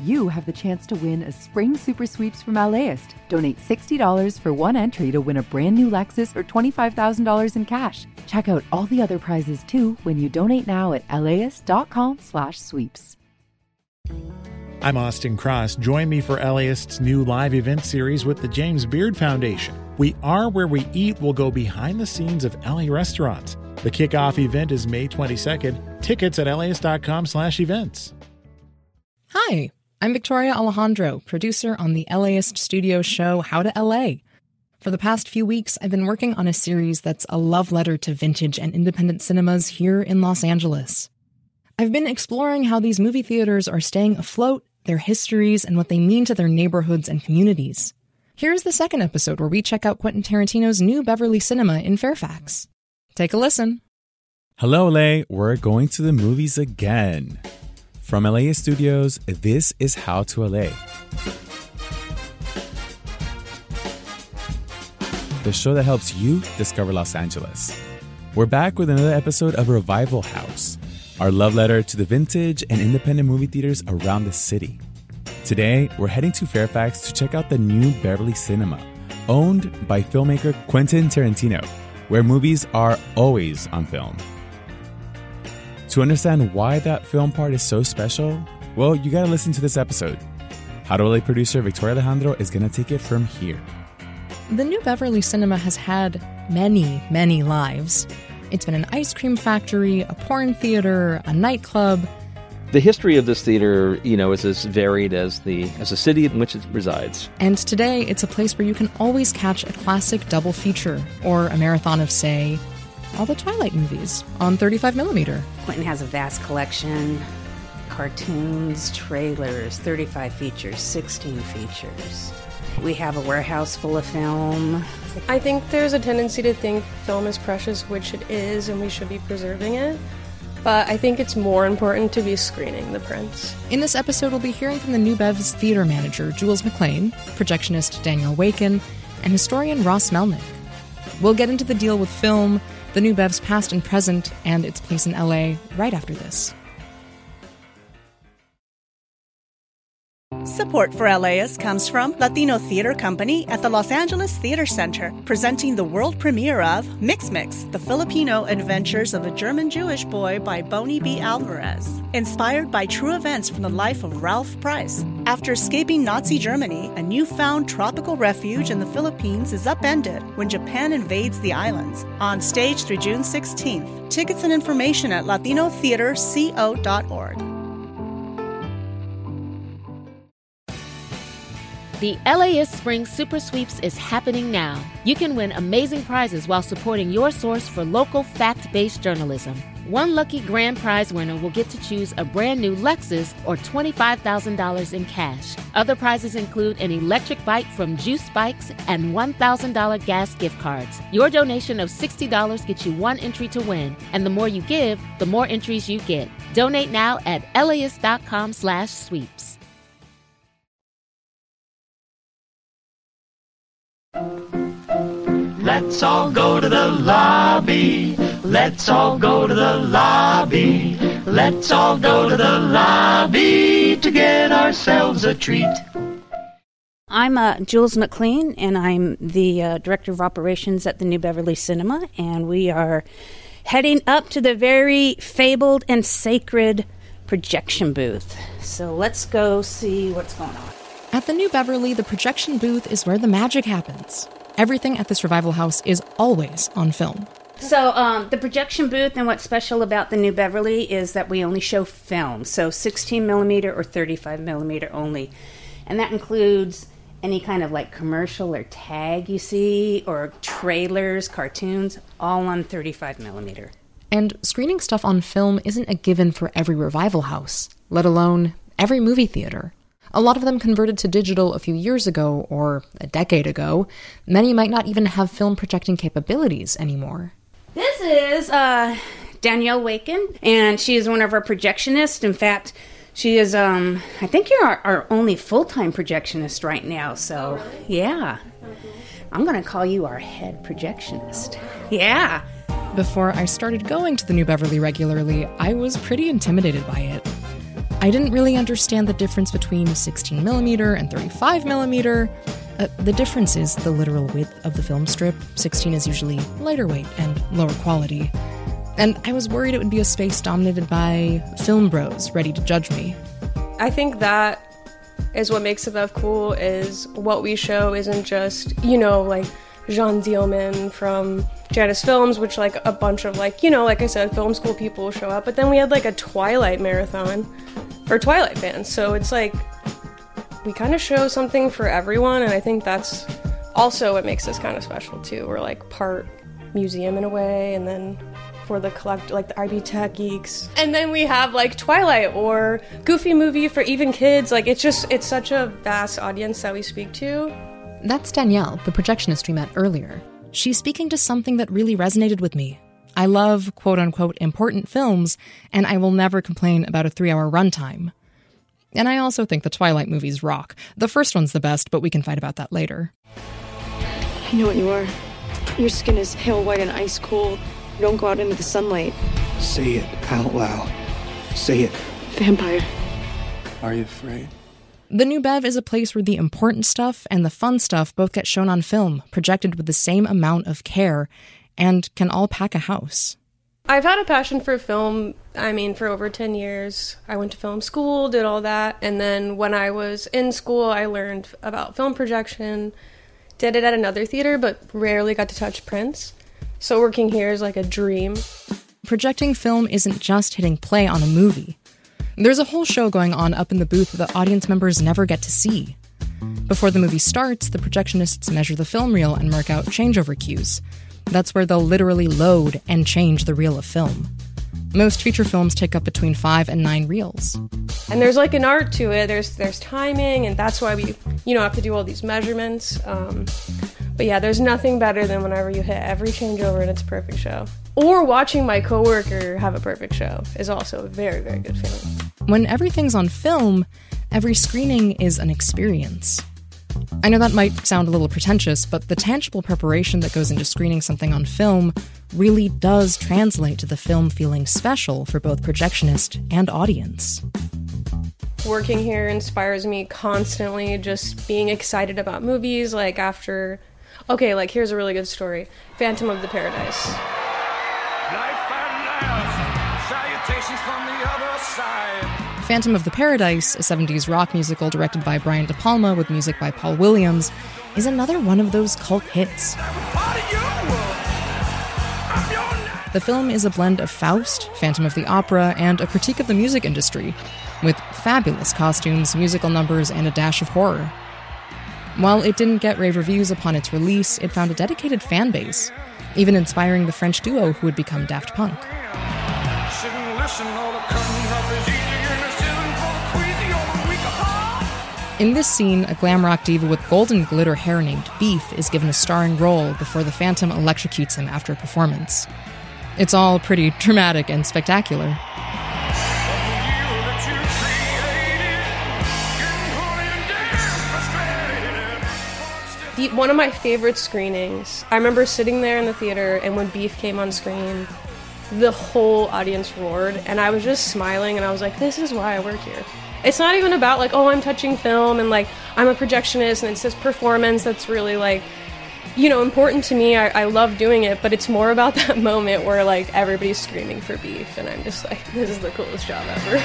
you have the chance to win a spring super sweeps from LAist. Donate $60 for one entry to win a brand new Lexus or $25,000 in cash. Check out all the other prizes too when you donate now at laist.com/sweeps. I'm Austin Cross. Join me for LAist's new live event series with the James Beard Foundation. We Are Where We Eat will go behind the scenes of LA restaurants. The kickoff event is May 22nd. Tickets at laist.com/events. Hi, I'm Victoria Alejandro, producer on the LAist studio show How to LA. For the past few weeks, I've been working on a series that's a love letter to vintage and independent cinemas here in Los Angeles. I've been exploring how these movie theaters are staying afloat, their histories, and what they mean to their neighborhoods and communities. Here's the second episode where we check out Quentin Tarantino's New Beverly Cinema in Fairfax. Take a listen. Hello, LA. We're going to the movies again. From LA Studios, this is How to LA. The show that helps you discover Los Angeles. We're back with another episode of Revival House, our love letter to the vintage and independent movie theaters around the city. Today, we're heading to Fairfax to check out the New Beverly Cinema, owned by filmmaker Quentin Tarantino, where movies are always on film. To understand why that film part is so special, well, you gotta listen to this episode. How to LA producer Victoria Alejandro is gonna take it from here. The New Beverly Cinema has had many, many lives. It's been an ice cream factory, a porn theater, a nightclub. The history of this theater, is as varied as the city in which it resides. And today, it's a place where you can always catch a classic double feature, or a marathon of, say, all the Twilight movies on 35mm. Quentin has a vast collection. Cartoons, trailers, 35 features, 16 features. We have a warehouse full of film. I think there's a tendency to think film is precious, which it is, and we should be preserving it. But I think it's more important to be screening the prints. In this episode, we'll be hearing from the New Bev's theater manager, Jules McLean, projectionist Danielle Waken, and historian Ross Melnick. We'll get into the deal with film, the New Bev's past and present, and its place in LA right after this. Support for LAist comes from Latino Theater Company at the Los Angeles Theater Center, presenting the world premiere of Mix Mix, the Filipino Adventures of a German Jewish Boy by Bonnie B. Alvarez. Inspired by true events from the life of Ralph Price. After escaping Nazi Germany, a newfound tropical refuge in the Philippines is upended when Japan invades the islands. On stage through June 16th. Tickets and information at latinotheaterco.org. The LAist Spring Super Sweeps is happening now. You can win amazing prizes while supporting your source for local fact-based journalism. One lucky grand prize winner will get to choose a brand new Lexus or $25,000 in cash. Other prizes include an electric bike from Juice Bikes and $1,000 gas gift cards. Your donation of $60 gets you one entry to win, and the more you give, the more entries you get. Donate now at laist.com/sweeps. Let's all go to the lobby. Let's all go to the lobby. Let's all go to the lobby to get ourselves a treat. I'm Jules McLean, and I'm the Director of Operations at the New Beverly Cinema, and we are heading up to the very fabled and sacred projection booth. So let's go see what's going on. At the New Beverly, the projection booth is where the magic happens. Everything at this Revival House is always on film. So the projection booth, and what's special about the New Beverly is that we only show film, so 16mm or 35mm only. And that includes any kind of like commercial or tag you see, or trailers, cartoons, all on 35mm. And screening stuff on film isn't a given for every Revival House, let alone every movie theater. A lot of them converted to digital a few years ago, or a decade ago. Many might not even have film projecting capabilities anymore. This is Danielle Waken, and she is one of our projectionists. In fact, she is, I think you're our only full-time projectionist right now, so, oh, really? Yeah. I'm going to call you our head projectionist. Yeah. Before I started going to the New Beverly regularly, I was pretty intimidated by it. I didn't really understand the difference between 16mm and 35mm. The difference is the literal width of the film strip. 16 is usually lighter weight and lower quality. And I was worried it would be a space dominated by film bros ready to judge me. I think that is what makes Above cool, is what we show isn't just, like Jean Dielman from Janus Films, which like a bunch of like I said, film school people show up. But then we had like a Twilight marathon for Twilight fans. So it's like we kind of show something for everyone, and I think that's also what makes this kind of special too. We're like part museum in a way, and then for the like the IB Tech geeks, and then we have like Twilight or Goofy Movie for even kids. Like it's such a vast audience that we speak to. That's Danielle, the projectionist we met earlier. She's speaking to something that really resonated with me. I love quote-unquote important films, and I will never complain about a 3-hour runtime. And I also think the Twilight movies rock. The first one's the best, but we can fight about that later. I know what you are. Your skin is pale white and ice cold. You don't go out into the sunlight. Say it out loud. Say it. Vampire. Are you afraid? The New Bev is a place where the important stuff and the fun stuff both get shown on film, projected with the same amount of care, and can all pack a house. I've had a passion for film, for over 10 years. I went to film school, did all that, and then when I was in school, I learned about film projection, did it at another theater, but rarely got to touch prints. So working here is like a dream. Projecting film isn't just hitting play on a movie. There's a whole show going on up in the booth that audience members never get to see. Before the movie starts, the projectionists measure the film reel and mark out changeover cues. That's where they'll literally load and change the reel of film. Most feature films take up between 5 and 9 reels. And there's like an art to it. There's timing, and that's why we, have to do all these measurements. But yeah, there's nothing better than whenever you hit every changeover and it's a perfect show. Or watching my coworker have a perfect show is also a very, very good feeling. When everything's on film, every screening is an experience. I know that might sound a little pretentious, but the tangible preparation that goes into screening something on film really does translate to the film feeling special for both projectionist and audience. Working here inspires me constantly, just being excited about movies, like after... Okay, like here's a really good story. Phantom of the Paradise. Life and death, salutations from the other side. Phantom of the Paradise, a 70s rock musical directed by Brian De Palma with music by Paul Williams, is another one of those cult hits. The film is a blend of Faust, Phantom of the Opera, and a critique of the music industry, with fabulous costumes, musical numbers, and a dash of horror. While it didn't get rave reviews upon its release, it found a dedicated fan base, even inspiring the French duo who would become Daft Punk. In this scene, a glam rock diva with golden glitter hair named Beef is given a starring role before the Phantom electrocutes him after a performance. It's all pretty dramatic and spectacular. One of my favorite screenings, I remember sitting there in the theater, and when Beef came on screen, the whole audience roared, and I was just smiling, and I was like, this is why I work here. It's not even about like, oh, I'm touching film, and like, I'm a projectionist, and it's this performance that's really like, important to me. I love doing it, but it's more about that moment where like, everybody's screaming for Beef, and I'm just like, this is the coolest job ever.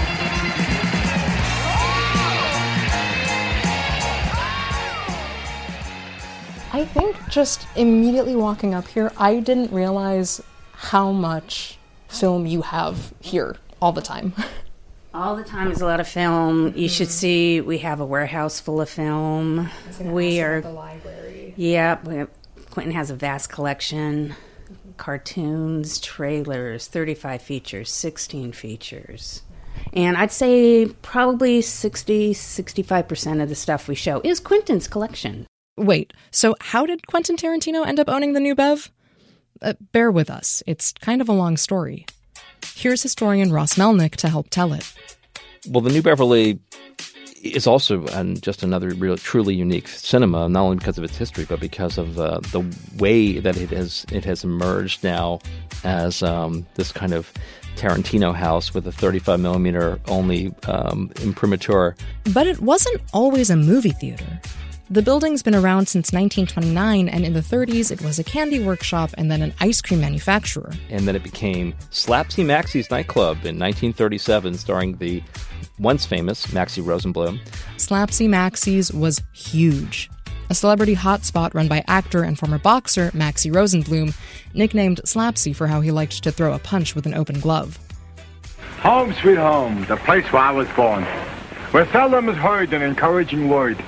I think just immediately walking up here, I didn't realize how much film you have here all the time. All the time is a lot of film. You should see, we have a warehouse full of film. We are the library. Yeah, Quentin has a vast collection. Cartoons, trailers, 35 features, 16 features. And I'd say probably 65% of the stuff we show is Quentin's collection. Wait, so how did Quentin Tarantino end up owning the New Bev? Bear with us, it's kind of a long story. Here's historian Ross Melnick to help tell it. Well, the New Beverly is also just another real, truly unique cinema, not only because of its history, but because of the way that it has emerged now as this kind of Tarantino house with a 35mm only imprimatur. But it wasn't always a movie theater. The building's been around since 1929, and in the 30s it was a candy workshop and then an ice cream manufacturer. And then it became Slapsy Maxie's nightclub in 1937, starring the once famous Maxie Rosenblum. Slapsy Maxie's was huge. A celebrity hotspot run by actor and former boxer Maxie Rosenblum, nicknamed Slapsy for how he liked to throw a punch with an open glove. Home sweet home, the place where I was born, where seldom is heard an encouraging word.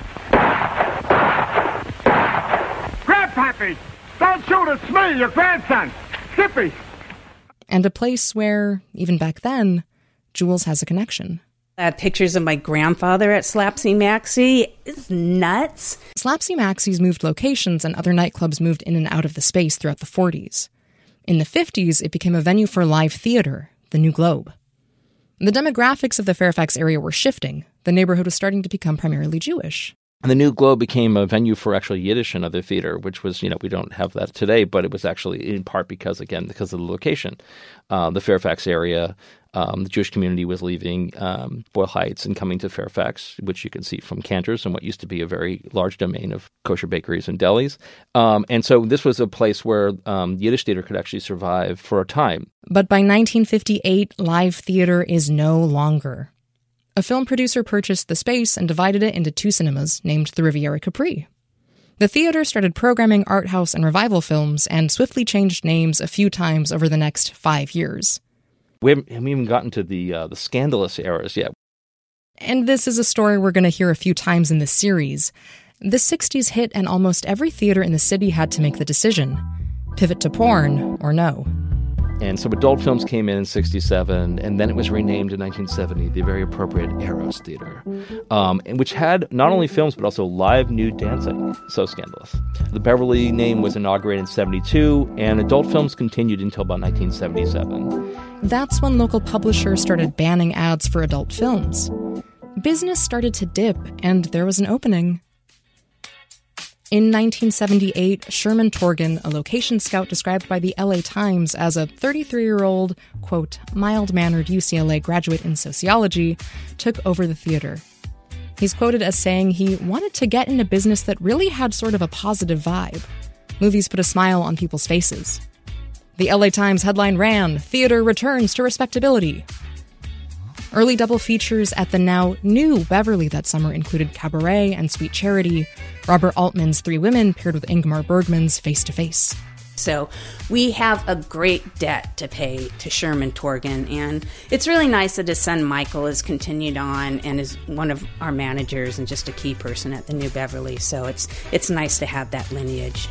Grandpappy, don't shoot, it's me, your grandson, Skippy. And a place where, even back then, Jules has a connection. Pictures of my grandfather at Slapsy Maxie. It's nuts. Slapsy Maxie's moved locations and other nightclubs moved in and out of the space throughout the 40s. In the 50s, it became a venue for live theater, the New Globe. The demographics of the Fairfax area were shifting. The neighborhood was starting to become primarily Jewish. And the New Globe became a venue for actually Yiddish and other theater, which was, we don't have that today, but it was actually in part because of the location. The Fairfax area, the Jewish community was leaving Boyle Heights and coming to Fairfax, which you can see from Cantor's and what used to be a very large domain of kosher bakeries and delis. And so this was a place where Yiddish theater could actually survive for a time. But by 1958, live theater is no longer. A film producer purchased the space and divided it into 2 cinemas named the Riviera Capri. The theater started programming art house and revival films and swiftly changed names a few times over the next 5 years. We haven't even gotten to the scandalous eras yet. And this is a story we're going to hear a few times in this series. The 60s hit and almost every theater in the city had to make the decision. Pivot to porn or no. And so adult films came in 1967, and then it was renamed in 1970, the very appropriate Eros Theater, and which had not only films, but also live nude dancing. So scandalous. The Beverly name was inaugurated in 1972, and adult films continued until about 1977. That's when local publishers started banning ads for adult films. Business started to dip, and there was an opening. In 1978, Sherman Torgan, a location scout described by the LA Times as a 33-year-old, quote, mild-mannered UCLA graduate in sociology, took over the theater. He's quoted as saying he wanted to get into business that really had sort of a positive vibe. Movies put a smile on people's faces. The LA Times headline ran, "Theater returns to respectability." Early double features at the now new Beverly that summer included Cabaret and Sweet Charity. Robert Altman's Three Women paired with Ingmar Bergman's Face to Face. So we have a great debt to pay to Sherman Torgan, and it's really nice that his son Michael has continued on and is one of our managers and just a key person at the New Beverly. So it's nice to have that lineage.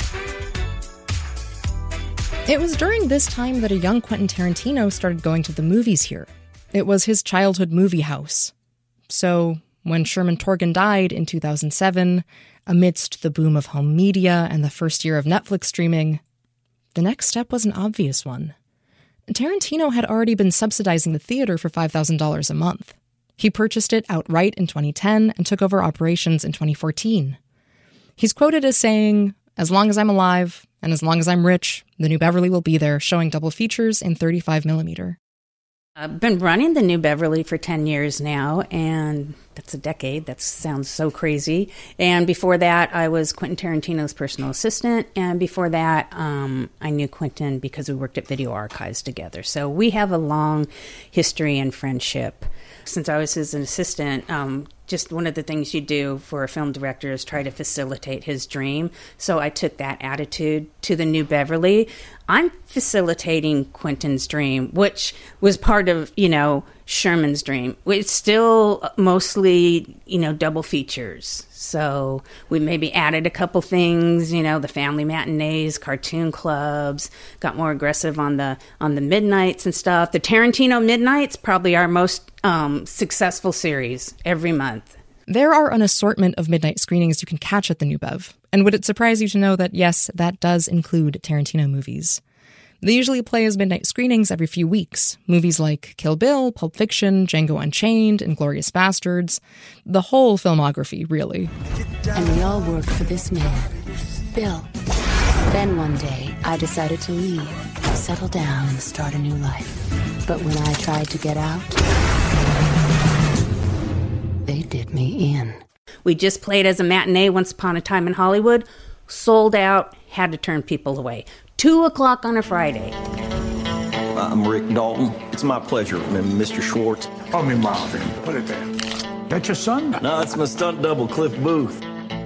It was during this time that a young Quentin Tarantino started going to the movies here. It was his childhood movie house. So when Sherman Torgan died in 2007, amidst the boom of home media and the first year of Netflix streaming, the next step was an obvious one. Tarantino had already been subsidizing the theater for $5,000 a month. He purchased it outright in 2010 and took over operations in 2014. He's quoted as saying, "As long as I'm alive, and as long as I'm rich, the New Beverly will be there, showing double features in 35mm. I've been running the New Beverly for 10 years now, and that's a decade. That sounds so crazy. And before that, I was Quentin Tarantino's personal assistant, and before that, I knew Quentin because we worked at Video Archives together. So we have a long history and friendship. Since I was his assistant, just one of the things you do for a film director is try to facilitate his dream. So I took that attitude to the New Beverly. I'm facilitating Quentin's dream, which was part of, Sherman's dream. It's still mostly, double features. So we maybe added a couple things, the family matinees, cartoon clubs, got more aggressive on the midnights and stuff. The Tarantino Midnights, probably our most successful series every month. There are an assortment of midnight screenings you can catch at the New Bev. And would it surprise you to know that, yes, that does include Tarantino movies? They usually play as midnight screenings every few weeks. Movies like Kill Bill, Pulp Fiction, Django Unchained, Inglourious Basterds. The whole filmography, really. And we all worked for this man, Bill. Then one day, I decided to leave, settle down, and start a new life. But when I tried to get out, they did me in. We just played as a matinee Once Upon a Time in Hollywood. Sold out, had to turn people away. 2:00 on a Friday. I'm Rick Dalton. It's my pleasure, Mr. Schwartz. Call me Marvin. Put it there. That your son? No, it's my stunt double, Cliff Booth.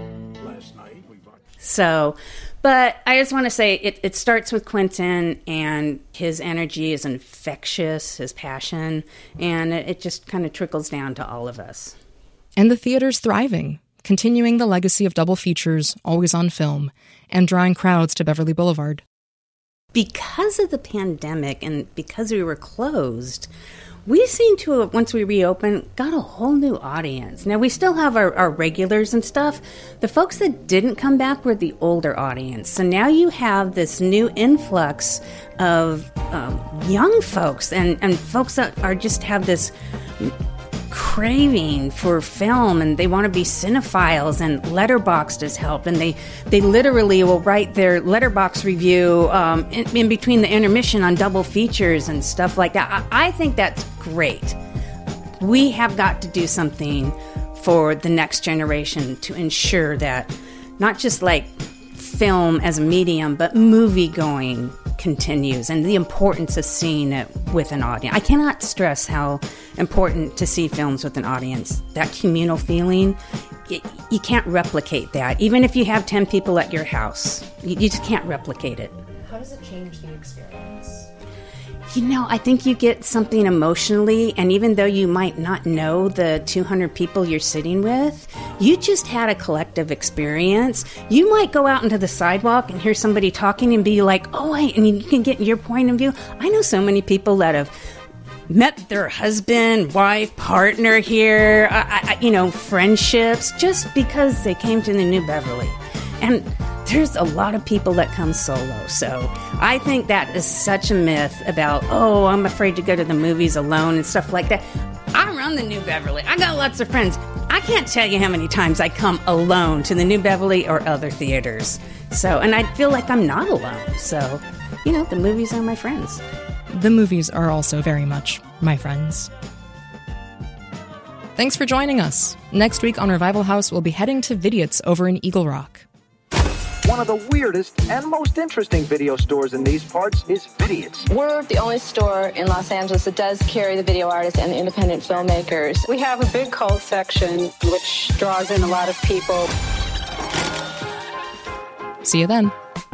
So, but I just want to say it starts with Quentin, and his energy is infectious, his passion, and it just kind of trickles down to all of us. And the theater's thriving, continuing the legacy of double features, always on film, and drawing crowds to Beverly Boulevard. Because of the pandemic and because we were closed, we seem to have, once we reopened, got a whole new audience. Now, we still have our regulars and stuff. The folks that didn't come back were the older audience. So now you have this new influx of young folks and folks that are just have this craving for film, and they want to be cinephiles, and Letterboxd has helped, and they literally will write their Letterboxd review in between the intermission on double features and stuff like that. I think that's great. We have got to do something for the next generation to ensure that not just like film as a medium, but movie going continues, and the importance of seeing it with an audience. I cannot stress how important to see films with an audience. That communal feeling, you can't replicate that. Even if you have 10 people at your house, you just can't replicate it. How does it change the experience? You know, I think you get something emotionally, and even though you might not know the 200 people you're sitting with, you just had a collective experience. You might go out into the sidewalk and hear somebody talking and be like, oh, wait, and you can get your point of view. I know so many people that have met their husband, wife, partner here, friendships, just because they came to the New Beverly. And there's a lot of people that come solo. So I think that is such a myth about, oh, I'm afraid to go to the movies alone and stuff like that. I run the New Beverly. I got lots of friends. I can't tell you how many times I come alone to the New Beverly or other theaters. So, and I feel like I'm not alone. So, the movies are my friends. The movies are also very much my friends. Thanks for joining us. Next week on Revival House, we'll be heading to Vidiot's over in Eagle Rock. One of the weirdest and most interesting video stores in these parts is Vidiot's. We're the only store in Los Angeles that does carry the video artists and the independent filmmakers. We have a big cult section, which draws in a lot of people. See you then.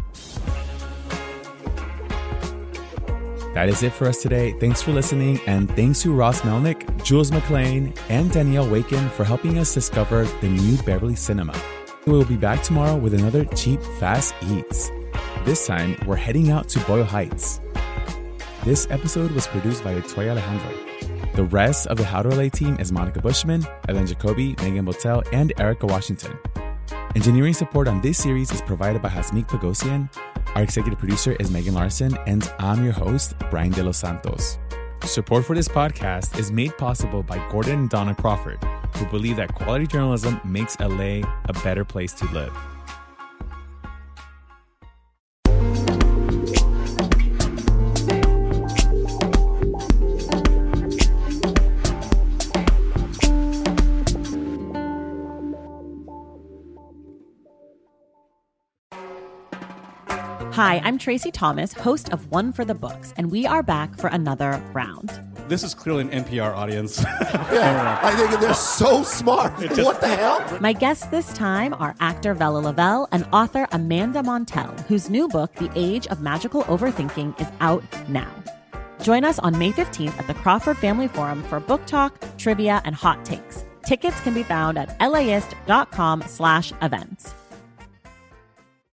That is it for us today. Thanks for listening, and thanks to Ross Melnick, Jules McLean, and Danielle Waken for helping us discover the New Beverly Cinema. We will be back tomorrow with another Cheap Fast Eats. This time, we're heading out to Boyle Heights. This episode was produced by Victoria Alejandro. The rest of the How to LA team is Monica Bushman, Ellen Jacoby, Megan Botel, and Erica Washington. Engineering support on this series is provided by Hasmik Pagosian. Our executive producer is Megan Larson, and I'm your host, Brian De Los Santos. Support for this podcast is made possible by Gordon and Donna Crawford, who believe that quality journalism makes LA a better place to live. Hi, I'm Tracy Thomas, host of One for the Books, and we are back for another round. This is clearly an NPR audience. I think they're so smart. What the hell? My guests this time are actor Vella Lavelle and author Amanda Montell, whose new book, The Age of Magical Overthinking, is out now. Join us on May 15th at the Crawford Family Forum for book talk, trivia, and hot takes. Tickets can be found at laist.com/events.